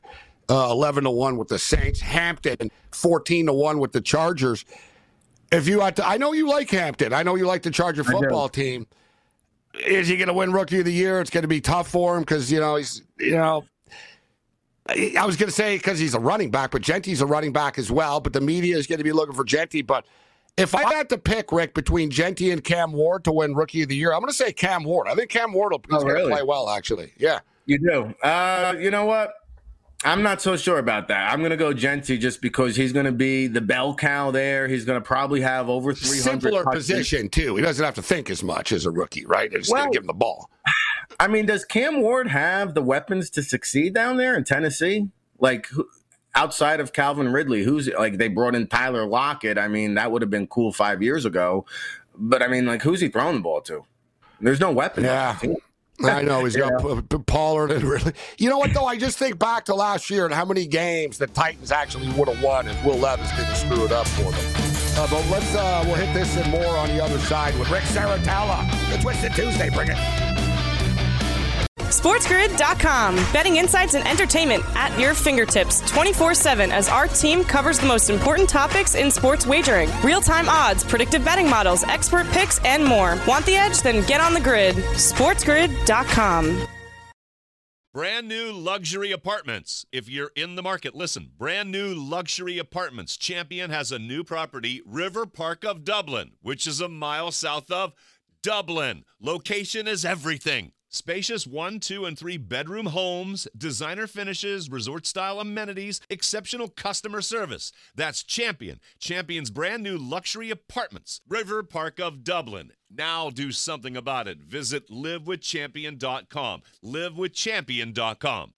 uh, eleven to one with the Saints. Hampton, fourteen to one with the Chargers. If you had to, I know you like Hampton. I know you like the Charger football team. Is he going to win Rookie of the Year? It's going to be tough for him because, you know, he's, you know, I was going to say because he's a running back, but Genty's a running back as well. But the media is going to be looking for Genty. But if I had to pick, Rick, between Genty and Cam Ward to win Rookie of the Year, I'm going to say Cam Ward. I think Cam Ward will oh, really? play well, actually. Yeah. You do. Uh, you know what? I'm not so sure about that. I'm going to go Genty just because he's going to be the bell cow there. He's going to probably have over three hundred. Simpler touches. Position, too. He doesn't have to think as much as a rookie, right? They're just well, going to give him the ball. I mean, does Cam Ward have the weapons to succeed down there in Tennessee? Like, outside of Calvin Ridley, who's like they brought in Tyler Lockett. I mean, that would have been cool five years ago. But, I mean, like, who's he throwing the ball to? There's no weapon. Yeah. I know he's got yeah. Pollard and really. You know what though? I just think back to last year and how many games the Titans actually would have won if Will Levis didn't screw it up for them. Uh, but let's uh, we'll hit this and more on the other side with Rick Saratella. The Twisted Tuesday, bring it. SportsGrid dot com. Betting insights and entertainment at your fingertips twenty-four seven as our team covers the most important topics in sports wagering. Real-time odds, predictive betting models, expert picks, and more. Want the edge? Then get on the grid. SportsGrid dot com. Brand new luxury apartments. If you're in the market, listen. Brand new luxury apartments. Champion has a new property, River Park of Dublin, which is a mile south of Dublin. Location is everything. Spacious one, two, and three bedroom homes, designer finishes, resort-style amenities, exceptional customer service. That's Champion. Champion's brand new luxury apartments. River Park of Dublin. Now do something about it. Visit live with champion dot com. live with champion dot com.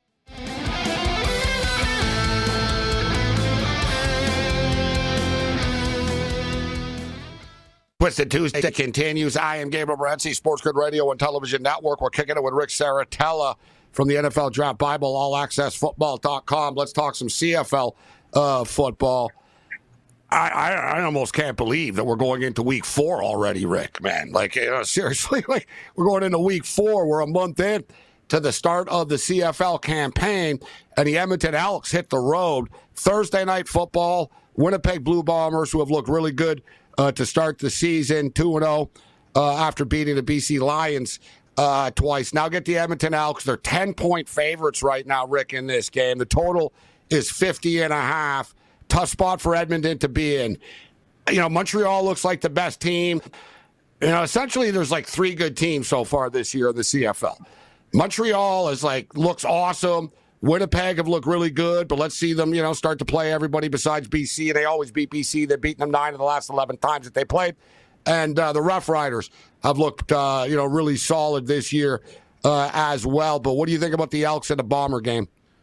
Twisted Tuesday continues. I am Gabriel Morency, Sports Grid Radio and Television Network. We're kicking it with Rick Saratella from the N F L Draft Bible, all access football dot com. Let's talk some C F L uh, football. I, I, I almost can't believe that we're going into week four already, Rick, man. Like, you know, seriously, like we're going into week four. We're a month in to the start of the C F L campaign, and the Edmonton Elks hit the road. Thursday night football, Winnipeg Blue Bombers, who have looked really good Uh, to start the season, two and oh uh, after beating the B C Lions uh, twice. Now get the Edmonton Elks. They're ten-point favorites right now, Rick, in this game. The total is fifty and a half. Tough spot for Edmonton to be in. You know, Montreal looks like the best team. You know, essentially there's like three good teams so far this year in the C F L. Montreal is like, looks awesome. Winnipeg have looked really good, but let's see them, you know, start to play everybody besides B C. They always beat B C. They've beaten them nine of the last eleven times that they played. And uh, the Rough Riders have looked, uh, you know, really solid this year uh, as well. But what do you think about the Elks and the Bomber game?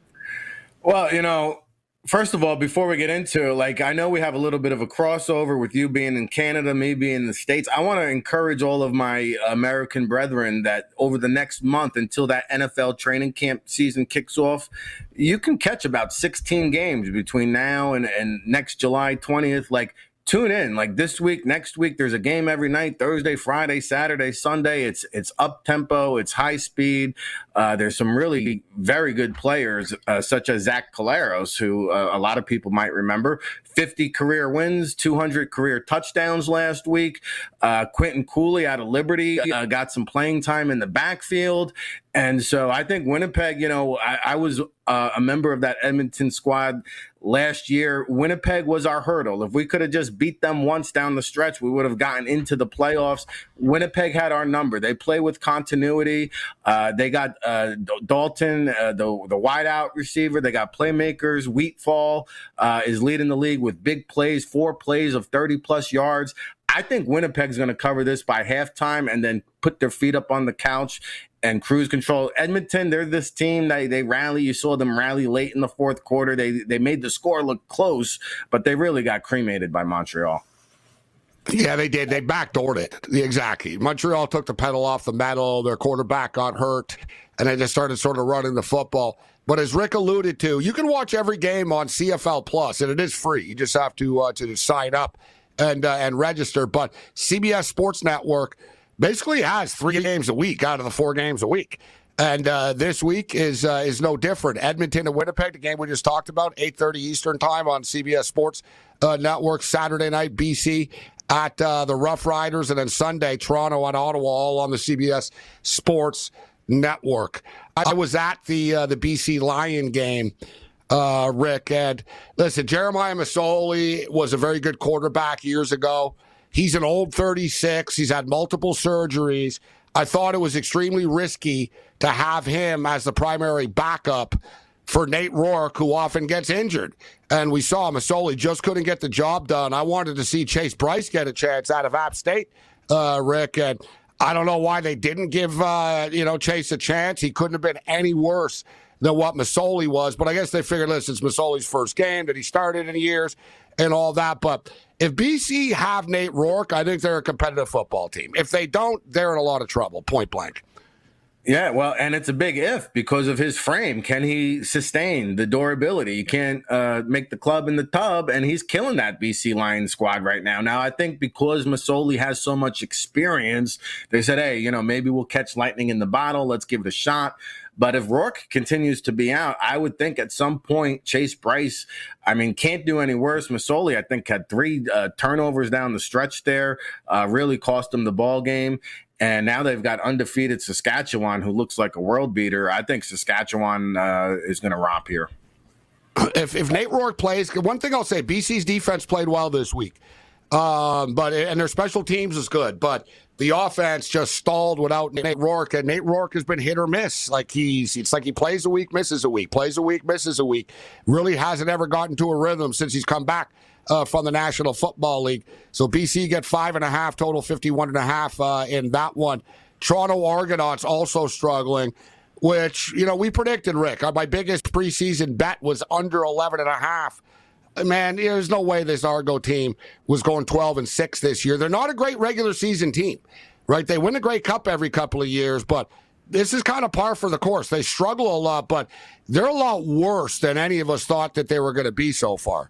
Well, you know, first of all, before we get into it, like, I know we have a little bit of a crossover with you being in Canada, me being in the States. I want to encourage all of my American brethren that over the next month until that N F L training camp season kicks off, you can catch about sixteen games between now and, and next July twentieth. Like, tune in. Like this week, next week, there's a game every night, Thursday, Friday, Saturday, Sunday. It's it's up tempo, it's high speed. Uh, there's some really very good players, uh, such as Zach Collaros, who uh, a lot of people might remember. fifty career wins, two hundred career touchdowns last week. Uh, Quentin Cooley out of Liberty uh, got some playing time in the backfield. And so I think Winnipeg, you know, I, I was uh, a member of that Edmonton squad last year. Winnipeg was our hurdle. If we could have just beat them once down the stretch, we would have gotten into the playoffs. Winnipeg had our number. They play with continuity. Uh, they got uh, Dalton, uh, the, the wideout receiver. They got playmakers. Wheatfall uh, is leading the league with big plays, four plays of thirty-plus yards. I think Winnipeg's going to cover this by halftime and then put their feet up on the couch and cruise control. Edmonton, they're this team that they rally. You saw them rally late in the fourth quarter. They they made the score look close, but they really got cremated by Montreal. Yeah, they did. They backdoored it. Exactly. Montreal took the pedal off the metal. Their quarterback got hurt, and they just started sort of running the football. But as Rick alluded to, you can watch every game on C F L Plus, and it is free. You just have to uh, to sign up and uh, and register. But C B S Sports Network basically has three games a week out of the four games a week. And uh, this week is uh, is no different. Edmonton and Winnipeg, the game we just talked about, eight thirty Eastern time on C B S Sports uh, Network. Saturday night, B C at uh, the Rough Riders. And then Sunday, Toronto and Ottawa, all on the C B S Sports Network. I was at the uh, the B C Lion game, uh, Rick. And listen, Jeremiah Masoli was a very good quarterback years ago. He's an old thirty-six. He's had multiple surgeries. I thought it was extremely risky to have him as the primary backup for Nate Rourke, who often gets injured. And we saw Masoli just couldn't get the job done. I wanted to see Chase Bryce get a chance out of App State, uh, Rick. And I don't know why they didn't give, uh, you know, Chase a chance. He couldn't have been any worse than what Masoli was. But I guess they figured, listen, it's Masoli's first game that he started in years and all that. But if B C have Nate Rourke, I think they're a competitive football team. If they don't, they're in a lot of trouble, point blank. Yeah, well, and it's a big if because of his frame. Can he sustain the durability? You can't uh, make the club in the tub, and he's killing that B C Lions squad right now. Now, I think because Masoli has so much experience, they said, hey, you know, maybe we'll catch lightning in the bottle. Let's give it a shot. But if Rourke continues to be out, I would think at some point Chase Bryce, I mean, can't do any worse. Masoli, I think, had three uh, turnovers down the stretch there, uh, really cost him the ball game. And now they've got undefeated Saskatchewan, who looks like a world beater. I think Saskatchewan uh, is going to romp here. If, if Nate Rourke plays, one thing I'll say, B C's defense played well this week. Um, but and their special teams is good, but the offense just stalled without Nate Rourke, and Nate Rourke has been hit or miss. Like he's, it's like he plays a week, misses a week, plays a week, misses a week. Really hasn't ever gotten to a rhythm since he's come back uh, from the National Football League. So B C get five and a half, total fifty-one and a half uh, in that one. Toronto Argonauts also struggling, which, you know, we predicted, Rick. My biggest preseason bet was under eleven and a half. Man, there's no way this Argo team was going twelve and six this year. They're not a great regular season team, right? They win the Grey Cup every couple of years, but this is kind of par for the course. They struggle a lot, but they're a lot worse than any of us thought that they were going to be so far.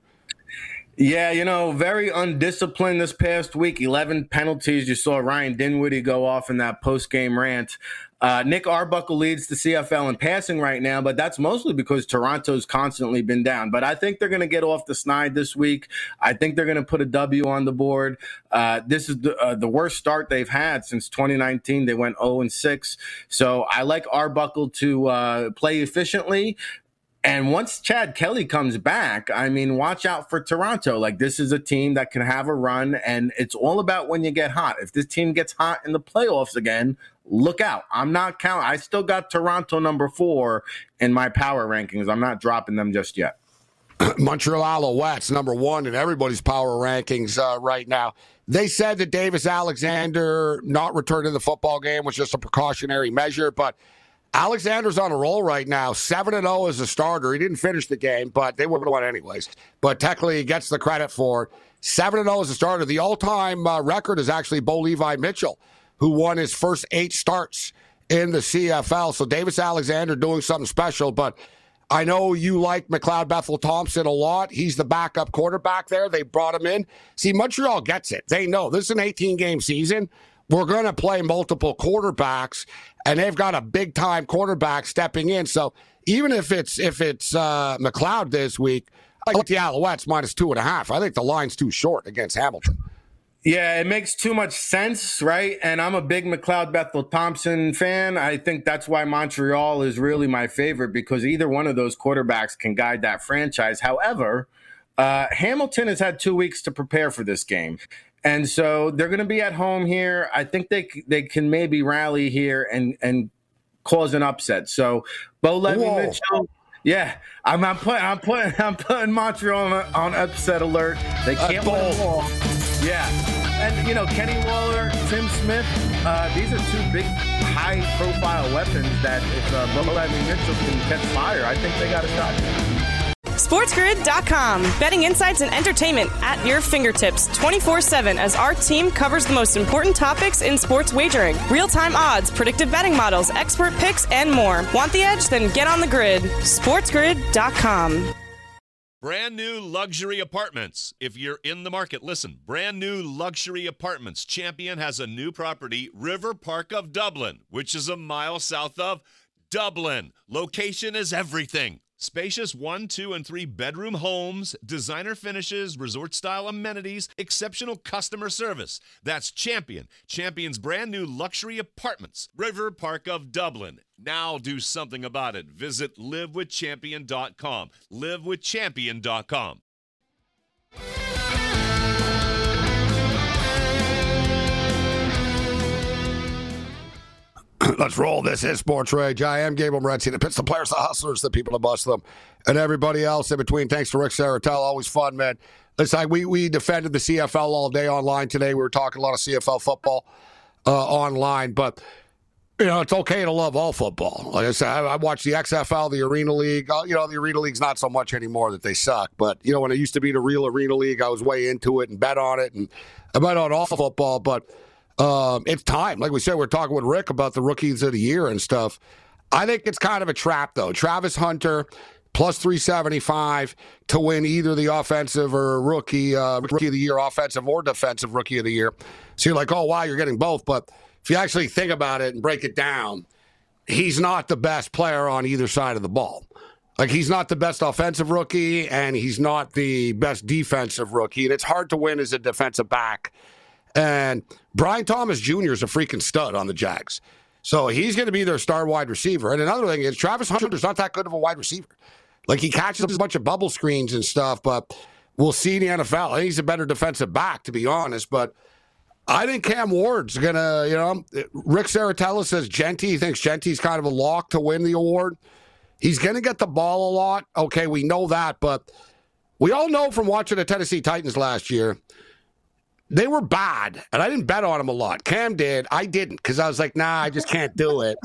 Yeah, you know, very undisciplined this past week. eleven penalties. You saw Ryan Dinwiddie go off in that post-game rant. Uh, Nick Arbuckle leads the C F L in passing right now, but that's mostly because Toronto's constantly been down. But I think they're going to get off the snide this week. I think they're going to put a W on the board. Uh, this is the, uh, the worst start they've had since twenty nineteen. They went oh and six. So I like Arbuckle to uh, play efficiently. And once Chad Kelly comes back, I mean, watch out for Toronto. Like, this is a team that can have a run, and it's all about when you get hot. If this team gets hot in the playoffs again, look out. I'm not counting. I still got Toronto number four in my power rankings. I'm not dropping them just yet. Montreal Alouettes, number one in everybody's power rankings uh, right now. They said that Davis Alexander not returning to the football game was just a precautionary measure, but Alexander's on a roll right now, seven and oh as a starter. He didn't finish the game, but they would have won anyways. But technically, he gets the credit for it. seven and oh as a starter. The all-time uh, record is actually Bo Levi Mitchell, who won his first eight starts in the C F L. So Davis Alexander doing something special, but I know you like McLeod Bethel Thompson a lot. He's the backup quarterback there. They brought him in. See, Montreal gets it. They know this is an eighteen-game season. We're going to play multiple quarterbacks, and they've got a big-time quarterback stepping in. So even if it's if it's uh, McLeod this week, I like the Alouettes minus two and a half. I think the line's too short against Hamilton. Yeah, it makes too much sense, right? And I'm a big McLeod Bethel Thompson fan. I think that's why Montreal is really my favorite, because either one of those quarterbacks can guide that franchise. However, uh, Hamilton has had two weeks to prepare for this game. And so they're going to be at home here. I think they they can maybe rally here and, and cause an upset. So Bo Levi Mitchell, yeah, I'm, I'm putting I'm putting I'm putting Montreal on, on upset alert. They can't win them all. Yeah, and you know Kenny Waller, Tim Smith, uh, these are two big, high-profile weapons that if uh, Bo Levi Mitchell can catch fire, I think they got a shot. SportsGrid dot com. Betting insights and entertainment at your fingertips twenty-four seven as our team covers the most important topics in sports wagering. Real-time odds, predictive betting models, expert picks, and more. Want the edge? Then get on the grid. SportsGrid dot com. Brand new luxury apartments. If you're in the market, listen. Brand new luxury apartments. Champion has a new property, River Park of Dublin, which is a mile south of Dublin. Location is everything. Spacious one, two, and three bedroom homes, designer finishes, resort-style amenities, exceptional customer service. That's Champion. Champion's brand new luxury apartments. River Park of Dublin. Now do something about it. Visit live with champion dot com. live with champion dot com. Let's roll. This is Sports Rage. I am Gabriel Morency. The pits, the players, the hustlers, the people that bust them, and everybody else in between. Thanks to Rick Saratel. Always fun, man. Listen, we, we defended the C F L all day online today. We were talking a lot of C F L football uh, online, but, you know, it's okay to love all football. Like I said, I, I watched the X F L, the Arena League. Uh, you know, the Arena League's not so much anymore that they suck. But, you know, when it used to be the real Arena League, I was way into it and bet on it. And I bet on all football, but Um, it's time. Like we said, we're talking with Rick about the rookies of the year and stuff. I think it's kind of a trap, though. Travis Hunter, plus three seventy-five to win either the offensive or rookie, uh, rookie of the year, offensive or defensive rookie of the year. So you're like, oh, wow, you're getting both. But if you actually think about it and break it down, he's not the best player on either side of the ball. Like, he's not the best offensive rookie, and he's not the best defensive rookie. And it's hard to win as a defensive back. And Brian Thomas Junior is a freaking stud on the Jags. So he's going to be their star wide receiver. And another thing is Travis Hunter's not that good of a wide receiver. Like, he catches a bunch of bubble screens and stuff, but we'll see in the N F L. I think he's a better defensive back, to be honest. But I think Cam Ward's going to, you know, Rick Saratella says Genty. He thinks Genty's kind of a lock to win the award. He's going to get the ball a lot. Okay, we know that. But we all know from watching the Tennessee Titans last year, they were bad, and I didn't bet on them a lot. Cam did. I didn't, because I was like, nah, I just can't do it.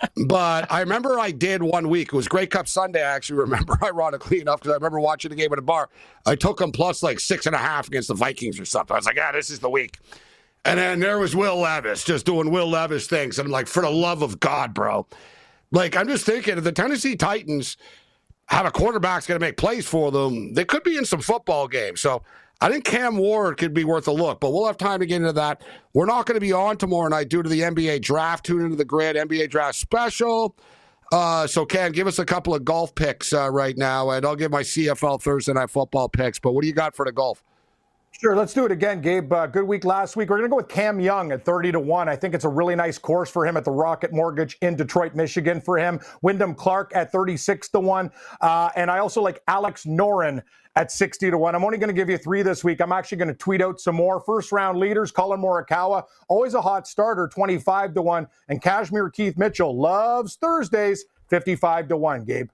But I remember I did one week. It was Grey Cup Sunday, I actually remember, ironically enough, because I remember watching the game at a bar. I took them plus like six and a half against the Vikings or something. I was like, yeah, this is the week. And then there was Will Levis just doing Will Levis things. And I'm like, for the love of God, bro. Like, I'm just thinking, if the Tennessee Titans have a quarterback that's going to make plays for them, they could be in some football games. So I think Cam Ward could be worth a look, but we'll have time to get into that. We're not going to be on tomorrow night due to the N B A draft. Tune into the Grid N B A draft special. Uh, so, Cam, give us a couple of golf picks uh, right now, and I'll give my C F L Thursday Night Football picks. But what do you got for the golf? Sure, let's do it again, Gabe. Uh, good week last week. We're going to go with Cam Young at thirty to one. I think it's a really nice course for him at the Rocket Mortgage in Detroit, Michigan for him. Wyndham Clark at thirty-six to one. Uh, and I also like Alex Noren at sixty to one. I'm only going to give you three this week. I'm actually going to tweet out some more. First round leaders, Colin Morikawa, always a hot starter, twenty-five to one. And Kashmir Keith Mitchell loves Thursdays, fifty-five to one, Gabe.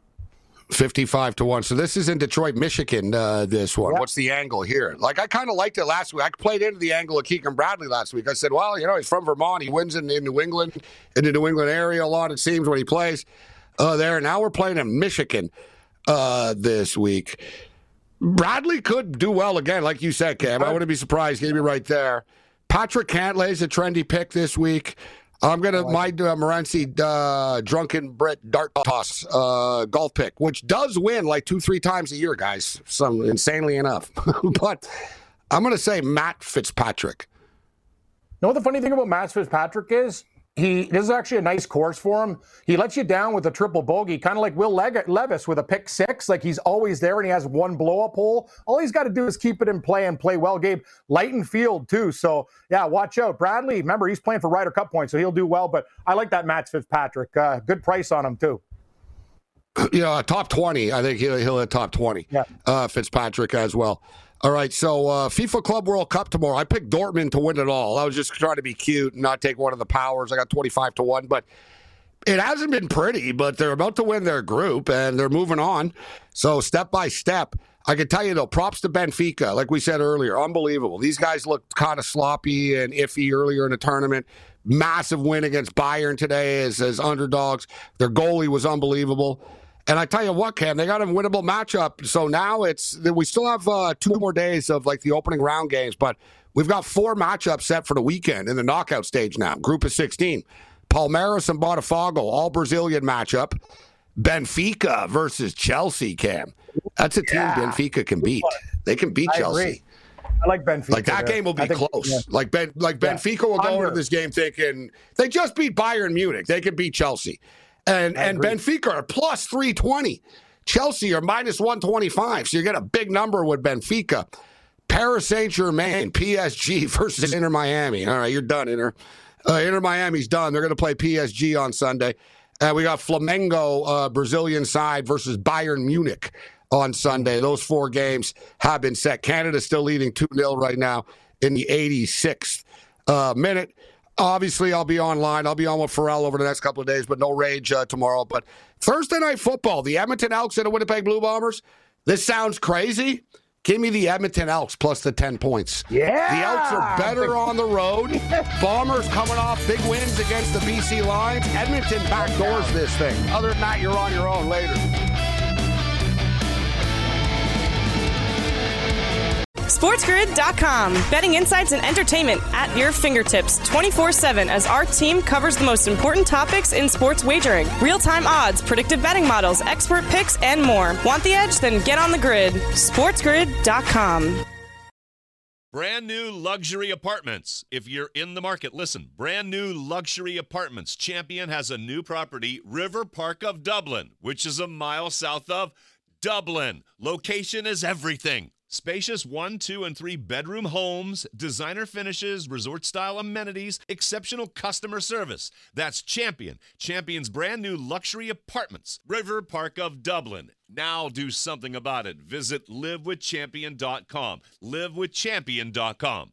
fifty-five to one. So this is in Detroit, Michigan, uh, this one. Yep. What's the angle here? Like, I kind of liked it last week. I played into the angle of Keegan Bradley last week. I said, well, you know, he's from Vermont. He wins in, in New England, in the New England area a lot, it seems, when he plays uh, there. Now we're playing in Michigan uh, this week. Bradley could do well again, like you said, Cam. I wouldn't be surprised. Gave me right there. Patrick Cantlay's a trendy pick this week. I'm going to, my uh, Morency uh, Drunken Brit Dart Toss uh, golf pick, which does win like two, three times a year, guys, some insanely enough. But I'm going to say Matt Fitzpatrick. You know what the funny thing about Matt Fitzpatrick is? He This is actually a nice course for him. He lets you down with a triple bogey, kind of like Will Leg- Levis with a pick six. Like, he's always there, and he has one blow-up hole. All he's got to do is keep it in play and play well, Gabe. Light and field, too. So, yeah, watch out. Bradley, remember, he's playing for Ryder Cup points, so he'll do well. But I like that Matt Fitzpatrick. Uh, good price on him, too. Yeah, top twenty. I think he'll, he'll hit top twenty. Yeah. Uh, Fitzpatrick as well. All right, so uh, FIFA Club World Cup tomorrow. I picked Dortmund to win it all. I was just trying to be cute and not take one of the powers. I got twenty-five to one, but it hasn't been pretty, but they're about to win their group, and they're moving on. So step by step, I can tell you, though, props to Benfica. Like we said earlier, unbelievable. These guys looked kind of sloppy and iffy earlier in the tournament. Massive win against Bayern today as, as underdogs. Their goalie was unbelievable. And I tell you what, Cam, they got a winnable matchup. So now it's we still have uh, two more days of like the opening round games, but we've got four matchups set for the weekend in the knockout stage now. Group of sixteen. Palmeiras and Botafogo, all Brazilian matchup. Benfica versus Chelsea, Cam. That's a team yeah. Benfica can beat. They can beat I Chelsea. Agree. I like Benfica. Like, that there. game will be think, close. Yeah. Like Ben, like yeah. Benfica will go Under. into this game thinking they just beat Bayern Munich. They can beat Chelsea. And and Benfica are plus three twenty. Chelsea are minus one twenty-five. So you get a big number with Benfica. Paris Saint-Germain, P S G versus Inter Miami. All right, you're done, Inter. Uh, Inter Miami's done. They're going to play P S G on Sunday. And we got Flamengo, uh, Brazilian side, versus Bayern Munich on Sunday. Those four games have been set. Canada's still leading two nil right now in the eighty-sixth uh, minute. Obviously, I'll be online. I'll be on with Pharrell over the next couple of days, but no rage uh, tomorrow. But Thursday Night Football, the Edmonton Elks and the Winnipeg Blue Bombers. This sounds crazy. Give me the Edmonton Elks plus the ten points. Yeah. The Elks are better on the road. Bombers coming off big wins against the B C Lions. Edmonton backdoors this thing. Other than that, you're on your own later. SportsGrid dot com. Betting insights and entertainment at your fingertips twenty-four seven as our team covers the most important topics in sports wagering. Real-time odds, predictive betting models, expert picks, and more. Want the edge? Then get on the grid. SportsGrid dot com. Brand new luxury apartments. If you're in the market, listen. Brand new luxury apartments. Champion has a new property, River Park of Dublin, which is a mile south of Dublin. Location is everything. Spacious one, two, and three bedroom homes, designer finishes, resort-style amenities, exceptional customer service. That's Champion. Champion's brand new luxury apartments. River Park of Dublin. Now do something about it. Visit live with champion dot com. live with champion dot com.